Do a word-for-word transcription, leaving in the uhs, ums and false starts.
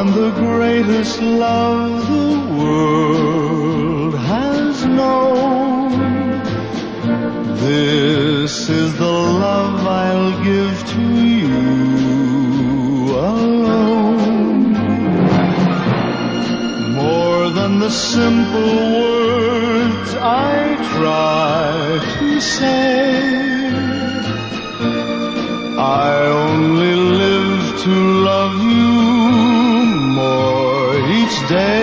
than the greatest love the world has known. This is the love I'll give to you alone. More than the simple words I try to say, I only live to love you more each day.